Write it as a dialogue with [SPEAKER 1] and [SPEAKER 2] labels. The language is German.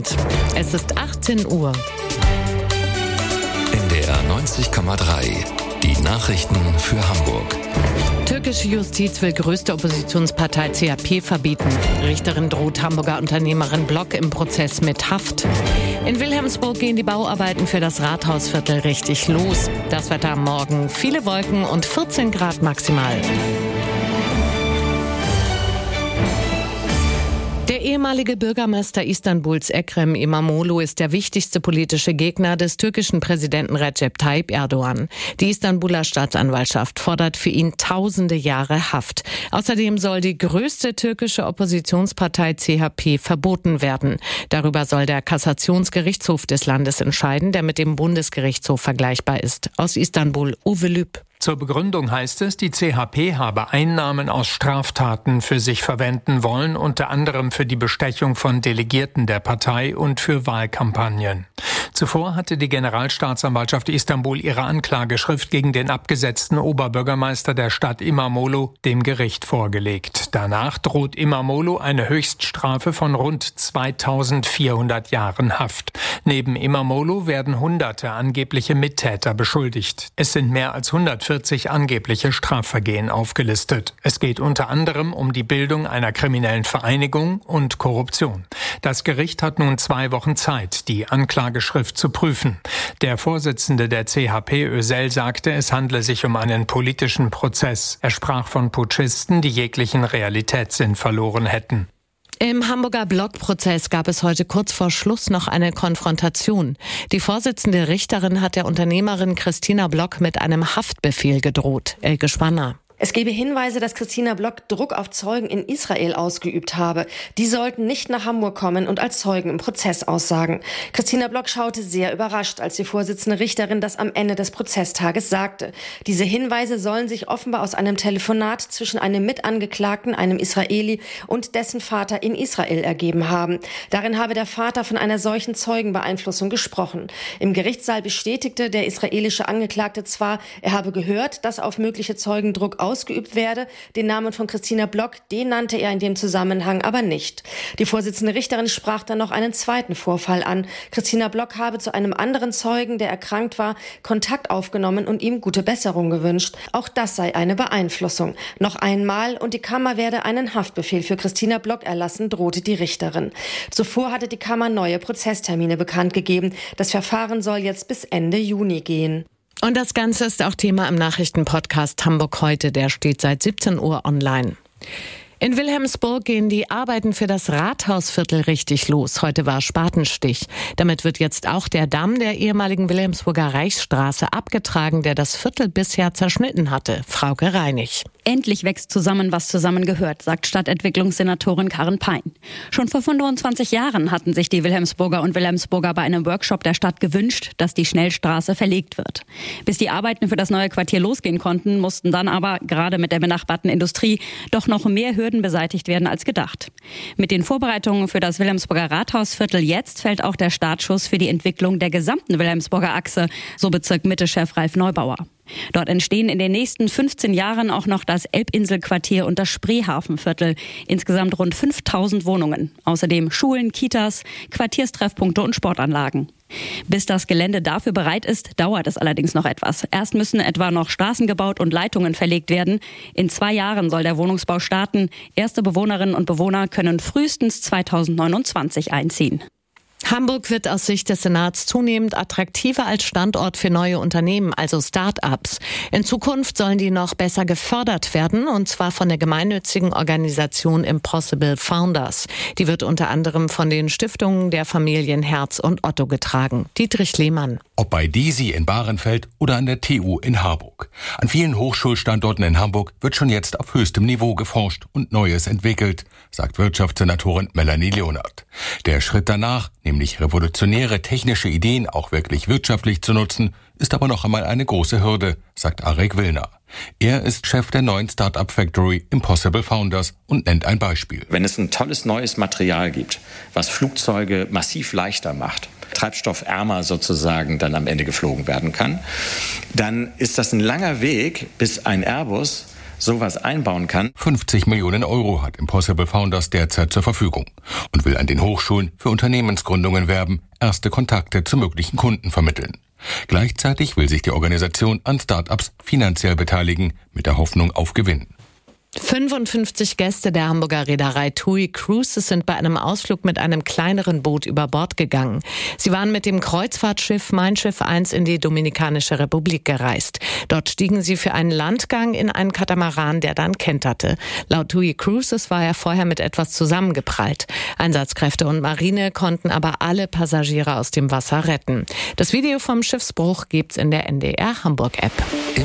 [SPEAKER 1] Es ist 18 Uhr.
[SPEAKER 2] NDR 90,3. Die Nachrichten für Hamburg.
[SPEAKER 1] Türkische Justiz will größte Oppositionspartei CHP verbieten. Richterin droht Hamburger Unternehmerin Block im Prozess mit Haft. In Wilhelmsburg gehen die Bauarbeiten für das Rathausviertel richtig los. Das Wetter am Morgen: viele Wolken und 14 Grad maximal. Der ehemalige Bürgermeister Istanbuls Ekrem İmamoğlu ist der wichtigste politische Gegner des türkischen Präsidenten Recep Tayyip Erdogan. Die Istanbuler Staatsanwaltschaft fordert für ihn tausende Jahre Haft. Außerdem soll die größte türkische Oppositionspartei CHP verboten werden. Darüber soll der Kassationsgerichtshof des Landes entscheiden, der mit dem Bundesgerichtshof vergleichbar ist. Aus Istanbul, Uwe Lüb.
[SPEAKER 3] Zur Begründung heißt es, die CHP habe Einnahmen aus Straftaten für sich verwenden wollen, unter anderem für die Bestechung von Delegierten der Partei und für Wahlkampagnen. Zuvor hatte die Generalstaatsanwaltschaft Istanbul ihre Anklageschrift gegen den abgesetzten Oberbürgermeister der Stadt İmamoğlu dem Gericht vorgelegt. Danach droht İmamoğlu eine Höchststrafe von rund 2400 Jahren Haft. Neben İmamoğlu werden hunderte angebliche Mittäter beschuldigt. Es sind mehr als 140 angebliche Strafvergehen aufgelistet. Es geht unter anderem um die Bildung einer kriminellen Vereinigung und Korruption. Das Gericht hat nun 2 Wochen Zeit, die Anklageschrift zu prüfen. Der Vorsitzende der CHP, Özel, sagte, es handle sich um einen politischen Prozess. Er sprach von Putschisten, die jeglichen Realitätssinn verloren hätten.
[SPEAKER 1] Im Hamburger Block-Prozess gab es heute kurz vor Schluss noch eine Konfrontation. Die vorsitzende Richterin hat der Unternehmerin Christina Block mit einem Haftbefehl gedroht. Elke Spanner.
[SPEAKER 4] Es gebe Hinweise, dass Christina Block Druck auf Zeugen in Israel ausgeübt habe. Die sollten nicht nach Hamburg kommen und als Zeugen im Prozess aussagen. Christina Block schaute sehr überrascht, als die Vorsitzende Richterin das am Ende des Prozesstages sagte. Diese Hinweise sollen sich offenbar aus einem Telefonat zwischen einem Mitangeklagten, einem Israeli, und dessen Vater in Israel ergeben haben. Darin habe der Vater von einer solchen Zeugenbeeinflussung gesprochen. Im Gerichtssaal bestätigte der israelische Angeklagte zwar, er habe gehört, dass auf mögliche Zeugen Druck ausgeübt werde. Den Namen von Christina Block, den nannte er in dem Zusammenhang aber nicht. Die Vorsitzende Richterin sprach dann noch einen zweiten Vorfall an. Christina Block habe zu einem anderen Zeugen, der erkrankt war, Kontakt aufgenommen und ihm gute Besserung gewünscht. Auch das sei eine Beeinflussung. Noch einmal und die Kammer werde einen Haftbefehl für Christina Block erlassen, drohte die Richterin. Zuvor hatte die Kammer neue Prozesstermine bekannt gegeben. Das Verfahren soll jetzt bis Ende Juni gehen.
[SPEAKER 1] Und das Ganze ist auch Thema im Nachrichtenpodcast Hamburg heute. Der steht seit 17 Uhr online. In Wilhelmsburg gehen die Arbeiten für das Rathausviertel richtig los. Heute war Spatenstich. Damit wird jetzt auch der Damm der ehemaligen Wilhelmsburger Reichsstraße abgetragen, der das Viertel bisher zerschnitten hatte. Frauke Reinig.
[SPEAKER 5] Endlich wächst zusammen, was zusammengehört, sagt Stadtentwicklungssenatorin Karin Pein. Schon vor 25 Jahren hatten sich die Wilhelmsburger und Wilhelmsburger bei einem Workshop der Stadt gewünscht, dass die Schnellstraße verlegt wird. Bis die Arbeiten für das neue Quartier losgehen konnten, mussten dann aber, gerade mit der benachbarten Industrie, doch noch mehr Hürden beseitigt werden als gedacht. Mit den Vorbereitungen für das Wilhelmsburger Rathausviertel jetzt fällt auch der Startschuss für die Entwicklung der gesamten Wilhelmsburger Achse, so Bezirk-Mitte-Chef Ralf Neubauer. Dort entstehen in den nächsten 15 Jahren auch noch das Elbinselquartier und das Spreehafenviertel. Insgesamt rund 5000 Wohnungen. Außerdem Schulen, Kitas, Quartierstreffpunkte und Sportanlagen. Bis das Gelände dafür bereit ist, dauert es allerdings noch etwas. Erst müssen etwa noch Straßen gebaut und Leitungen verlegt werden. In 2 Jahren soll der Wohnungsbau starten. Erste Bewohnerinnen und Bewohner können frühestens 2029 einziehen.
[SPEAKER 1] Hamburg wird aus Sicht des Senats zunehmend attraktiver als Standort für neue Unternehmen, also Start-ups. In Zukunft sollen die noch besser gefördert werden, und zwar von der gemeinnützigen Organisation Impossible Founders. Die wird unter anderem von den Stiftungen der Familien Herz und Otto getragen. Dietrich Lehmann.
[SPEAKER 6] Ob bei DESI in Bahrenfeld oder an der TU in Harburg. An vielen Hochschulstandorten in Hamburg wird schon jetzt auf höchstem Niveau geforscht und Neues entwickelt, sagt Wirtschaftssenatorin Melanie Leonard. Der Schritt danach, nämlich revolutionäre technische Ideen auch wirklich wirtschaftlich zu nutzen, ist aber noch einmal eine große Hürde, sagt Arek Willner. Er ist Chef der neuen Start-up-Factory Impossible Founders und nennt ein Beispiel.
[SPEAKER 7] Wenn es ein tolles neues Material gibt, was Flugzeuge massiv leichter macht, treibstoffärmer sozusagen dann am Ende geflogen werden kann, dann ist das ein langer Weg, bis ein Airbus sowas einbauen kann.
[SPEAKER 6] 50 Millionen Euro hat Impossible Founders derzeit zur Verfügung und will an den Hochschulen für Unternehmensgründungen werben, erste Kontakte zu möglichen Kunden vermitteln. Gleichzeitig will sich die Organisation an Start-ups finanziell beteiligen, mit der Hoffnung auf Gewinn.
[SPEAKER 1] 55 Gäste der Hamburger Reederei TUI Cruises sind bei einem Ausflug mit einem kleineren Boot über Bord gegangen. Sie waren mit dem Kreuzfahrtschiff Mein Schiff 1 in die Dominikanische Republik gereist. Dort stiegen sie für einen Landgang in einen Katamaran, der dann kenterte. Laut TUI Cruises war er vorher mit etwas zusammengeprallt. Einsatzkräfte und Marine konnten aber alle Passagiere aus dem Wasser retten. Das Video vom Schiffsbruch gibt's in der NDR Hamburg App.